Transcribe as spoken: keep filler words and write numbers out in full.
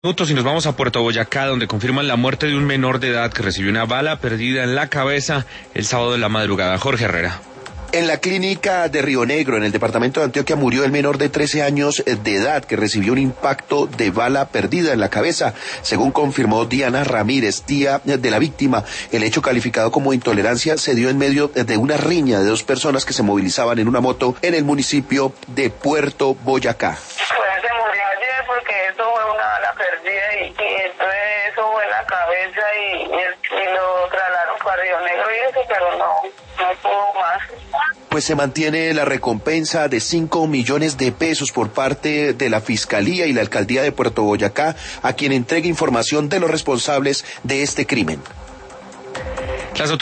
Minutos y nos vamos a Puerto Boyacá, donde confirman la muerte de un menor de edad que recibió una bala perdida en la cabeza el sábado de la madrugada. Jorge Herrera. En la clínica de Río Negro, en el departamento de Antioquia, murió el menor de trece años de edad que recibió un impacto de bala perdida en la cabeza. Según confirmó Diana Ramírez, tía de la víctima, el hecho calificado como intolerancia se dio en medio de una riña de dos personas que se movilizaban en una moto en el municipio de Puerto Boyacá. Pues se murió ayer porque eso fue una bala perdida y, y entonces eso fue en la cabeza y, y, y lo trasladaron para Río Negro y eso, pero no, no pudo más. Pues se mantiene la recompensa de cinco millones de pesos por parte de la Fiscalía y la Alcaldía de Puerto Boyacá a quien entregue información de los responsables de este crimen. Las